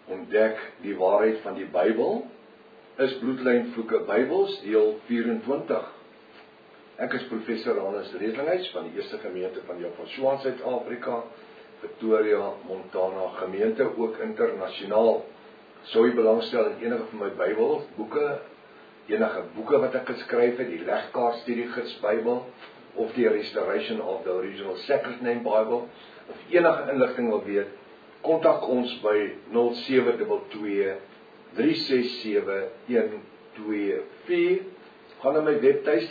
Ontdek die waarheid van die Bybel, is Bloedlyn Vloeke Bybels, deel 24. Ek is professor Hannes Redlinghuis van die Eerste Gemeente van Jaffa in Suid-Afrika, Pretoria, Montana gemeente, ook internasionaal. Sou jy belangstel in enige van my Bybel, boeke, enige boeke wat ek geskryf het, die Legkaart-studiegids Bybel, of die Restoration of the Original Sacred Name Bible, of enige inligting wil weet, kontak ons by 0722-367-124. Gaan na my webtuiste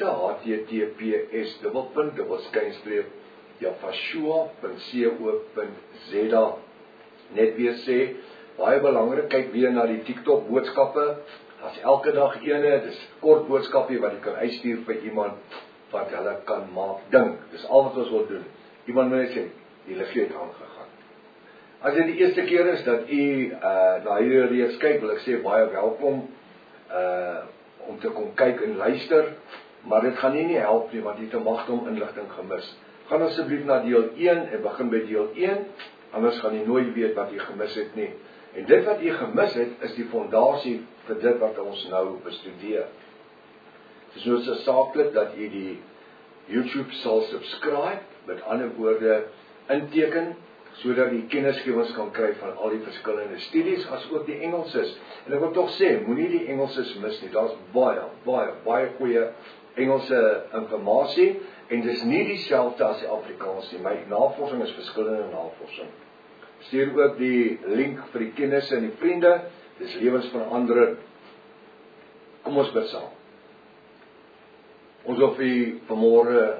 https://jafashua.co.za. Net weer sê, baie belangrik, kyk weer na die TikTok boodskappe. As elke dag ene, dis kort boodskapie wat jy kan uitstuur vir iemand wat hulle kan maak dink. Dis al wat ons wil doen. Iemand moet net sê, die liggie het aangegaan. As dit die eerste keer is dat u na hierdie reeks kyk, wil ek sê baie welkom om te kom kyk en luister, maar dit gaan nie help nie, want jy het 'n magdom inligting gemis. Gaan asseblief na deel 1 en begin by deel 1, anders gaan jy nooit weet wat jy gemis het nie. En dit wat jy gemis het, is die fondasie vir dit wat ons nou bestudeer. Het is noodsaaklik dat jy die YouTube sal subscribe, met ander woorde inteken, sodat jy kennisgewings kan kry van al die verskillende studies, as ook die Engelses. En ek wil tog sê, moenie die Engelses mis nie, daar is baie goeie Engelse informasie, en dis nie dieselfde as die Afrikaans nie. My navorsing is verskillende navorsing. Stuur ook die link vir die kennisse en die vriende, dis lewensverandering. Kom ons bid saam. Ons wil vir vanmôre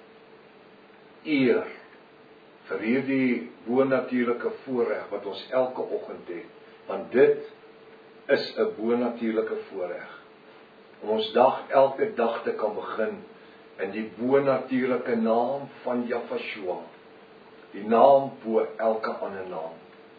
eer vir hierdie bonatuurlike voorreg wat ons elke oggend het, want dit is 'n bonatuurlike voorreg om ons dag elke dag te kan begin in die bonatuurlike naam van Jafashua, die naam bo elke ander naam.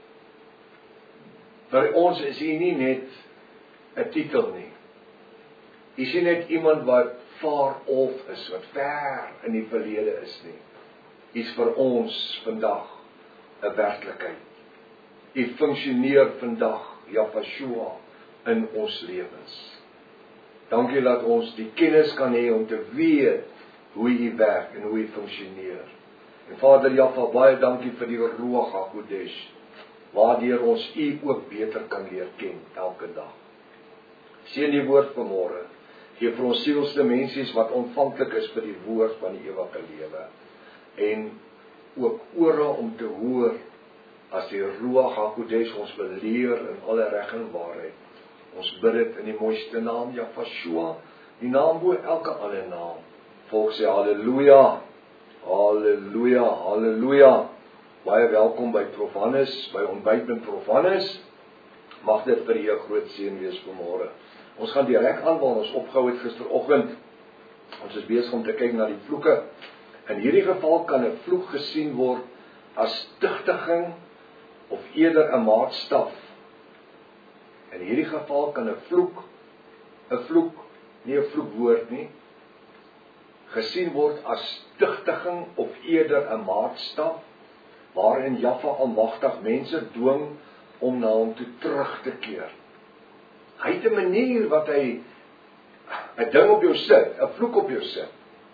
Vir ons is hy nie net 'n titel nie. Hy is nie net iemand wat far off is, wat ver in die verlede is nie. Is vir ons vandag 'n werklikheid. Hy funksioneer vandag, Jafashua, in ons lewens. Dankie dat ons die kennis kan hê om te weet hoe hy werk en hoe hy funksioneer. En Vader Jaffa, baie dankie vir die Ruach HaKodesh, waardeur ons u ook beter kan leer ken elke dag. Seën die woord vanmôre. Gee vir ons sielsdimensies wat ontvanklik is vir die woord van die ewige lewe. En ook ore om te hoor as die Ruach HaKodesh ons wil leer in alle reg en waarheid. Ons bid dit in die mooiste naam, Jafashua, die naam bo elke ander naam. Volk sê halleluja, halleluja, halleluja. Baie welkom by Prof Hannes, by ontbyt met Prof Hannes. Mag dit vir u 'n groot seën wees vanmôre. Ons gaan direk aan waar ons opgehou het gisteroggend. Ons is besig om te kyk na die vloeke. In hierdie geval kan 'n vloek gesien word as tugtiging of eerder 'n maatstaf. In hierdie geval kan 'n vloek, nie 'n vloekwoord nie, gesien word as tugtiging of eerder 'n maatstaf, waarin Jaffa almagtig mense dwing om na hom toe terug te keer. Hy het 'n manier wat hy 'n ding op jou sit, 'n vloek op jou sit.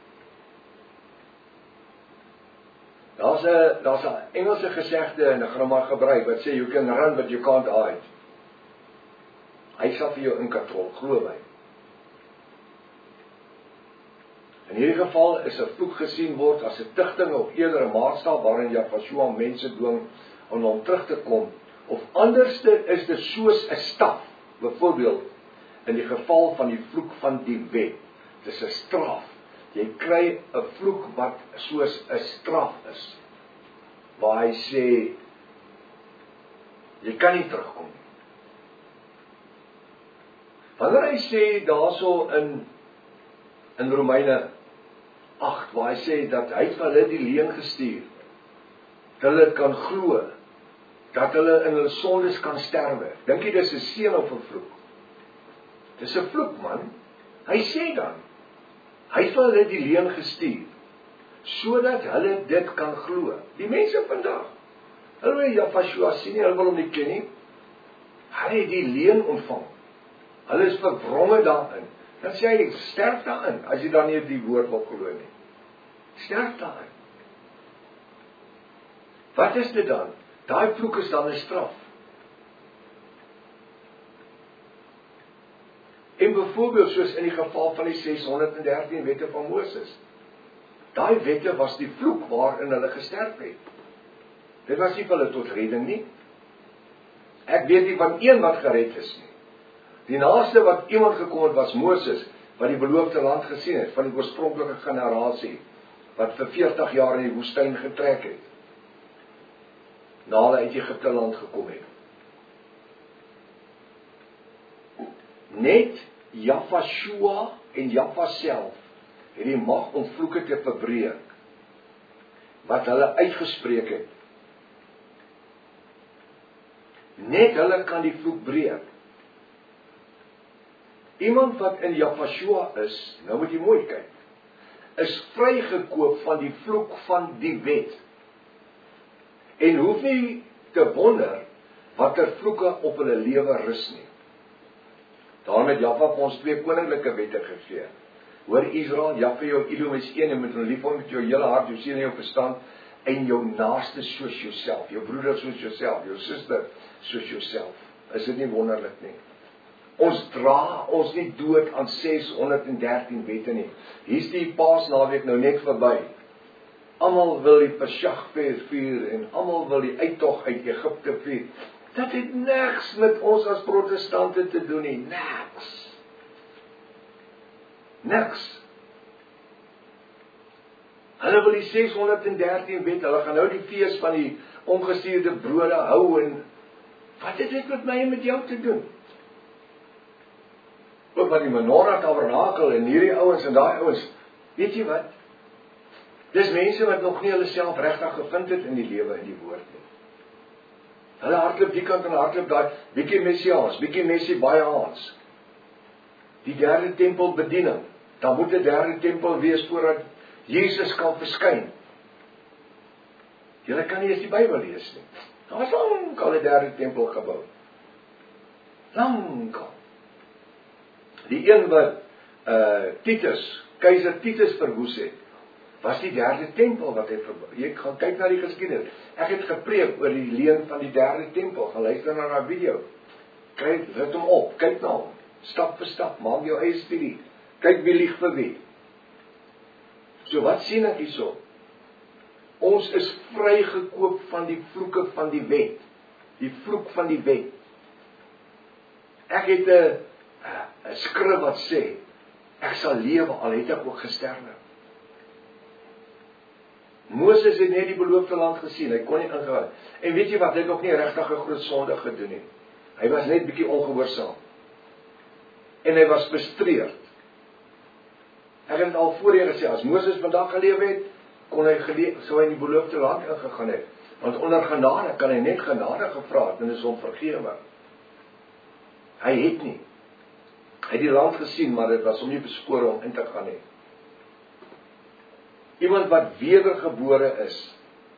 Daar's 'n Engelse gesegde en ek gaan hom maar gebruik wat sê you can run but you can't hide. Hy sal vir jou inkatrol, glo my. In hierdie geval is 'n vloek gesien word as 'n tugting of eerder 'n maatstaf waarin Jafashua mense dwing om hom terug te kom. Of anderste is dit soos 'n staf, byvoorbeeld in die geval van die vloek van die wet. Dis 'n straf. Jy kry 'n vloek wat soos 'n straf is, waar hy sê, jy kan nie terugkom nie. Wanneer hy sê daarso in Romeine 8, waar hy sê dat hy vir hulle die leuen gestuur, dat hulle kan glo, dat hulle in hulle sondes kan sterwe. Dink jy dis 'n seën of 'n vloek? Dis 'n vloek, man. Hy sê dan, hy het vir hulle die leuen gestuur, sodat hulle dit kan glo. Die mense vandag, hulle wil Jafashua sien nie, hulle wil hom nie ken nie. Hulle het die leen ontvang. Hulle is verwronge daarin. Dan sê hy, sterf daarin, as jy dan nie die woord wil glo nie. Sterf daarin. Wat is dit dan? Daai vloek is dan 'n straf. En byvoorbeeld soos in die geval van die 613 wette van Moses. Daai wette was die vloek waarin hulle gesterf het. Dit was nie vir hulle tot redding nie. Ek weet nie van een wat gered is nie. Die naaste wat iemand gekom het was Moses, wat die beloofde land gesien het, van die oorspronklike generasie, wat vir 40 jaar in die woestyn getrek het, na hulle uit Egipte land gekom het. Net Jafashua en Jaffa self het die mag om vloeke te verbreek, wat hulle uitgespreek het. Net hulle kan die vloek breek. Iemand wat in Jafashua is, nou moet jy mooi kyk, is vrygekoop van die vloek van die wet. En hoef nie te wonder watter vloeke op hulle lewe rus nie. Daarom het Jaffa vir ons 2 koninklike wette gegee. Hoor Israel, Jaffa jou Elohim is een, en moet hom lief hê met jou hele hart, jou siel en jou verstand, en jou naaste soos jouself, jou broeder soos jouself, jou suster soos jouself. Is dit nie wonderlik nie? Ons dra ons nie dood aan 613 wette nie. Hier's die Paasnaweek nou net verby. Almal wil die Pesach vier en almal wil die uittog uit Egipte vier. Dit het niks met ons as protestante te doen nie, niks. Niks. Hulle wil die 613 wette, hulle gaan nou die fees van die ongesuurde brode hou en wat het dit met my en met jou te doen? Ook met die menorah tabernakel en hierdie ouens en daai ouens, weet jy wat? Dis mense wat nog nie hulle self regtig gevind het in die lewe en die woord nie. Hulle hardloop die kant en hardloop daai, bietjie Messiaans, bietjie Messie baie Hans. Die derde tempel bediening, dan moet 'n derde tempel wees voordat Jesus kan verskyn. Julle kan nie eens die Bybel lees nie. Daar was lankal 'n derde tempel gebou. Lankal. Die een wat keiser Titus verwoes het, was die derde tempel wat hy verbou. Jy gaan kyk na die geskiedenis. Ek het gepreek oor die leen van die derde tempel. Gaan luister na daai video. Kyk, rit hom op, kyk na hom. Stap vir stap, maak jou eie studie. Kyk wie lieg vir wie. So wat sien ek hierso? Ons is vrygekoop van die vloeke van die wet. Die vloek van die wet. Ek het 'n skrif wat sê, ek sal lewe al het ek ook gesterwe. Moses het net die beloofde land gesien, hy kon nie ingaan. En weet jy wat, hy het ook nie regtig 'n groot sonde gedoen nie. Hy was net bietjie ongehoorsaam. En hy was bestreerd. Ek het al voorheen gesê, as Moses vandag gelewe het, kon hy sou hy in die beloofde land ingegaan het. Want onder genade kan hy net genade gevra het en is hom vergewe. Hy het nie. Hy het die land gesien, maar dit was hom nie beskore om in te gaan nie. Iemand wat wedergebore is,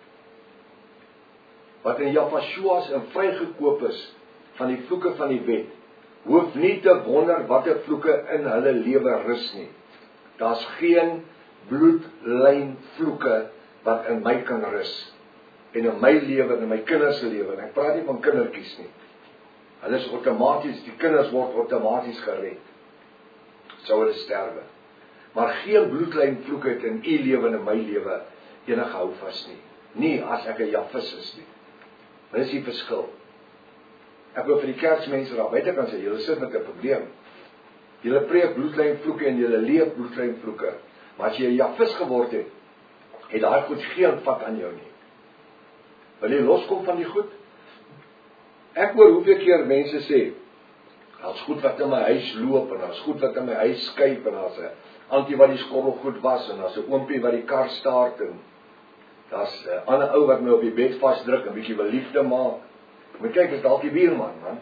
wat in Jafashua's en vrygekoop is van die vloeke van die wet, hoef nie te wonder watter vloeke in hulle lewe rus nie. Daar's geen bloedlyn vloeke wat in my kan rus. En in my lewe en in my kinders se lewe. En ek praat nie van kindertjies nie. Hulle is outomaties, die kinders word outomaties gered. Sou hulle sterwe. Maar geen bloedlyn vloek het in u lewe en in my lewe enige hou vas nie. Nie as ek 'n Jafis is nie. Wat is die verskil? Ek wil vir die kerkmense daar buite kan sê, julle sit met 'n probleem. Julle preek bloedlyn vloeke en julle leef bloedlyn vloeke. Maar as jy 'n Jafis geword het, het daai goed geen vat aan jou nie. Wil jy loskom van die goed? Ek hoor hoeveel keer mense sê, daar's goed wat in my huis loop, en daar's goed wat in my huis skuif, en daar's 'n antie wat die skottel goed was, en daar's 'n oompie wat die kar staart, en daar's 'n ander ou wat my op die bed vasdruk, en bietjie wil liefde maak. Moet kyk, is dalk die buurman, man.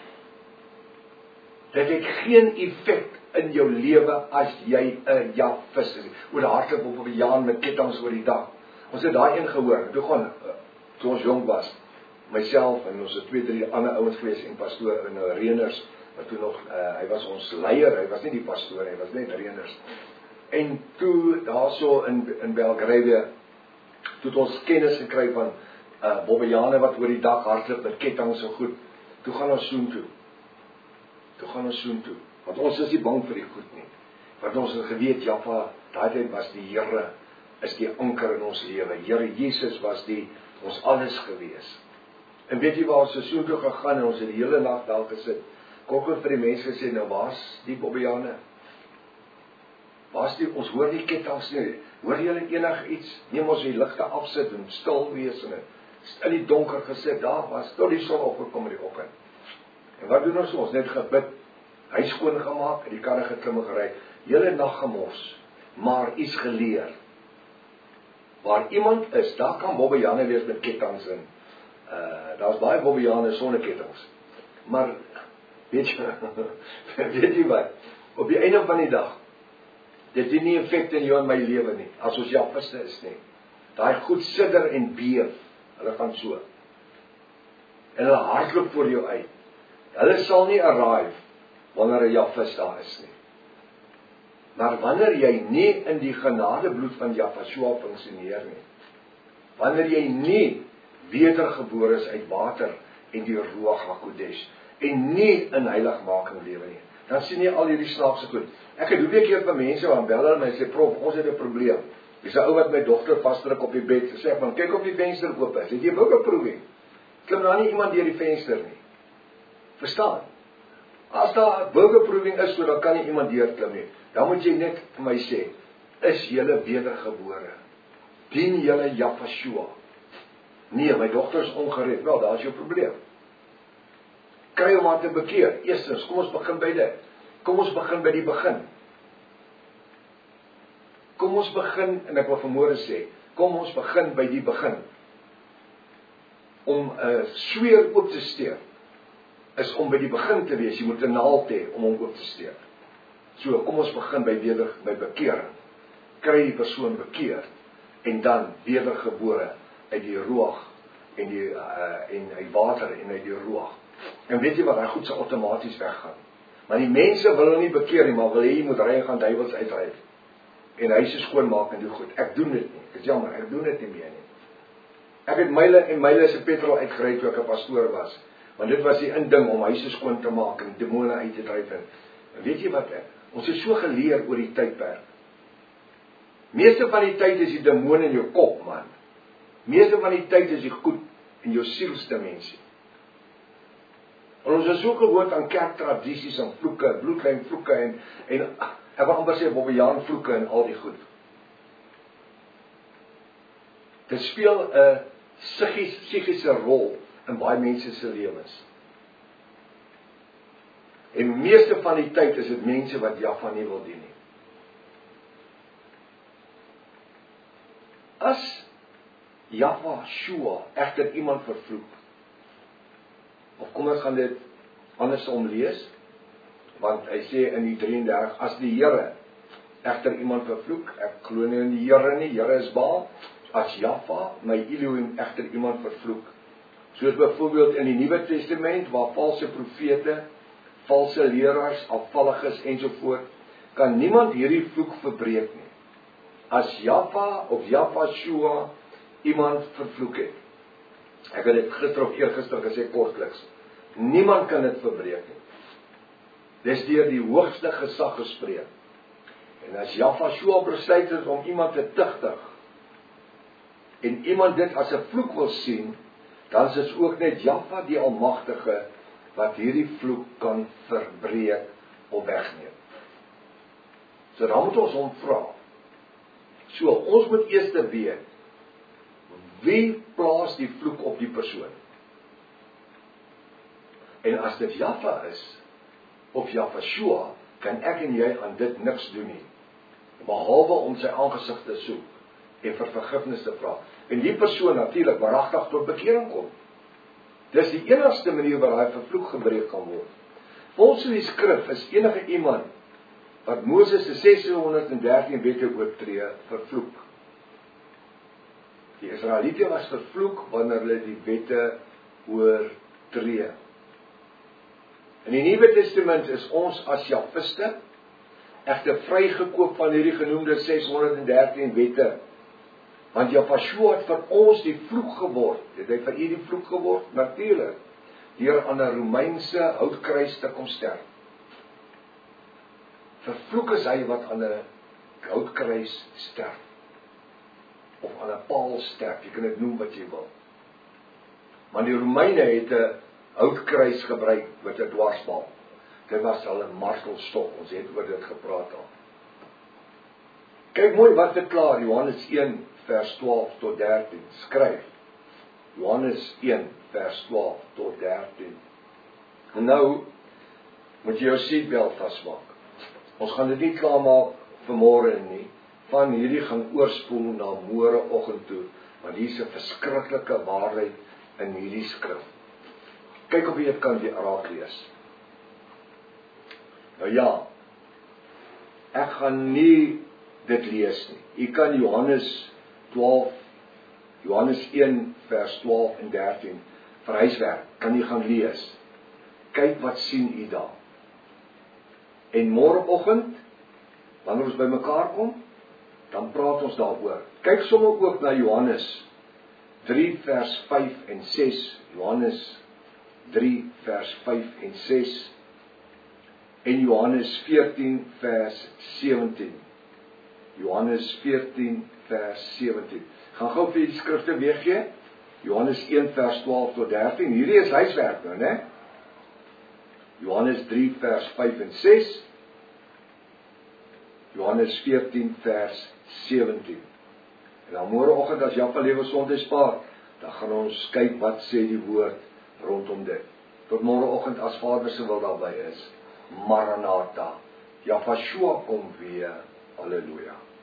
Dit het geen effek in jou lewe as jy 'n Jafis is. Oor hardloop op 'n jaan met kettinge oor die dak. Ons het daai een gehoor, toe ons jong was. myself en ons het 2-3 ander ouens gewees en pastoor in Reeners, wat toe nog, hy was ons leier, hy was nie die pastoor, hy was net Reeners. En toe, daarso in Belgravia, toe het ons kennis gekry van Bobbejane wat oor die dak hardloop met ketting so goed. Toe gaan ons soontoe. Want ons is nie bang vir die goed nie. Want ons het geweet, Jaffa, daai tyd was die Here, is die anker in ons lewe. Here Jesus was ons alles gewees. En weet jy waar ons soontoe gegaan en ons het die hele nag daar gesit. Kom vir die mense gesê, nou waar's die Bobbejane? Ons hoor die kettinge nie. Hoor julle enig iets? Neem ons die ligte afsit en stil wees en in die donker gesit, daar was, tot die son opgekom in die oggend. En wat doen ons? Ons net gebid, hy skoon gemaak, en die karre geklim en gery, hele nag gemors, maar iets geleer. Waar iemand is, daar kan Bobbejane wees met kettinge in. Daar's baie Bobbejane sonder kettinge. Maar, weet jy wat, op die einde van die dag, dit het nie effek in jou en my lewe nie, as ons Jaffiste is nie. Daai goed sidder en beef, hulle gaan so. En hulle hardloop voor jou uit. Hulle sal nie arrive, wanneer 'n Jaffis daar is nie. Maar wanneer jy nie in die genadebloed van Jaffashua funksioneer nie, wanneer jy nie wedergebore is uit water en die Ruach HaKodesh, en nie in heiligmaking lewe nie, dan sien jy al hierdie snaakse goed. Ek het hoeveel keer vir mense wat bel hulle my sê, prof, ons het 'n probleem. Dis 'n ou wat my dogter vasdruk op die bed, sê ek, man, kyk of die venster oop is. Het jy ook 'n probleem? Klim nou nie iemand deur die venster nie. Verstaan? As daar 'n burgerproving is, so dan kan nie iemand deurklim nie. Dan moet jy net vir my sê, is julle wedergebore? Dien julle Jaffashua? Nee, my dogter is ongered. Wel, daar is jou probleem. Kry hom maar te bekeer. Eerstens, kom ons begin by dit. Kom ons begin by die begin. Kom ons begin, en ek wil vanmôre sê, kom ons begin by die begin. Om 'n sweer oop te steek, is om by die begin te wees. Jy moet 'n naald hê om hom oop te steek. So, kom ons begin by bekering. Kry die persoon bekeer, en dan wedergebore uit die Ruach, en uit water en uit die Ruach. En weet jy wat, hy goed sal outomaties weggaan. Maar die mense wil hom nie bekeer nie, maar wil jy moet ry en gaan duiwels uitdryf. En huise skoonmaak en doen goed. Ek doen dit nie. Ek is jammer, ek doen dit nie meer nie. Ek het myle en myle se petrol uitgery toe ek 'n pastoor was. Want dit was die inding om huise skoon te maak en demone uit te dryf. En weet jy wat, ons het so geleer oor die tydperk. Meeste van die tyd is die demone in jou kop, man. Meeste van die tyd is die goed in jou sielsdimensie. En ons is so gewoond aan kerktradisies en vloeke, bloedlyn vloeke en ek wil amper sê Bobbejaan vloeke en al die goed. Dit speel 'n psigiese rol in baie mense se lewens. En meeste van die tyd is dit mense wat Jaffa nie wil dien nie. As Jaffashua egter iemand vervloek, of kom ons gaan dit andersom lees, want hy sê in die 33, as die Here egter iemand vervloek, ek glo nie in die Here nie, Here is Baal, as Jaffa, my Elohim, egter iemand vervloek. Soos byvoorbeeld in die Nuwe Testament, waar valse profete, valse leraars, afvalliges ensovoort, kan niemand hierdie vloek verbreek nie. As Jaffa of Jaffashua iemand vervloek het. Ek het dit gister of eergister gesê kortliks. Niemand kan dit verbreek nie. Dis deur die hoogste gesag gespreek. En as Jaffashua besluit het om iemand te tigtig, en iemand dit as 'n vloek wil sien, dan is dit ook net Jaffa die Almagtige wat hierdie vloek kan verbreek of wegneem. So dan moet ons hom vra. So, ons moet eers weet, wie plaas die vloek op die persoon? En as dit Jaffa is, of Jaffashua, kan ek en jy aan dit niks doen nie, behalwe om sy aangesig te soek, en vir vergifnis te vra. En die persoon natuurlik waaragtig tot bekering kom. Dis die enigste manier waar hy vervloek gebreek kan word. Volgens die skrif is enige iemand wat Moses se 613 wette oortree, vervloek. Die Israeliete was vervloek wanneer hulle die wette oortree. In die Nuwe Testament is ons as Jafiste egter vrygekoop van hierdie genoemde 613 wette. Want Jafashua het vir ons die vloek geword. Het hy vir u die vloek geword? Natuurlik. Deur aan 'n Romeinse houtkruis te kom sterf. Vervloek is hy wat aan 'n houtkruis sterf. Of aan 'n paal sterf, jy kan dit noem wat jy wil. Maar die Romeine het 'n houtkruis gebruik met 'n dwarsbalk. Dit was al 'n martelstok, ons het oor dit gepraat al. Kyk mooi wat verklaar Johannes 1 vers 12 tot 13. Skryf. Johannes 1 vers 12 tot 13. En nou moet jy jou seatbelt vasmaak. Ons gaan dit nie klaarmaak vanmôre nie. Van hierdie gaan oorspoel na môreoggend toe, want hier is 'n verskriklike waarheid in hierdie skrif. Kyk of jy dit kan raak lees. Nou ja, ek gaan nie dit lees nie. U kan Johannes 1 vers 12 en 13 vir huiswerk, kan jy gaan lees. Kyk wat sien u daar. En môreoggend, wanneer ons bymekaar kom, dan praat ons daaroor. Kyk sommer ook na Johannes 3 vers 5 en 6. Johannes 3 vers 5 en 6. En Johannes 14 vers 17. Johannes 14 vers 17. Gaan gou vir die skrifte weergee. Johannes 1 vers 12 tot 13. Hierdie is huiswerk nou, né? Johannes 3 vers 5 en 6. Johannes 14 vers 17. En dan môreoggend as Jaffa Lewe Sondagspaar, dan gaan ons kyk wat sê die woord rondom dit. Tot môreoggend as Vader se wil daarby is. Maranatha. Jafashua kom weer. Halleluja.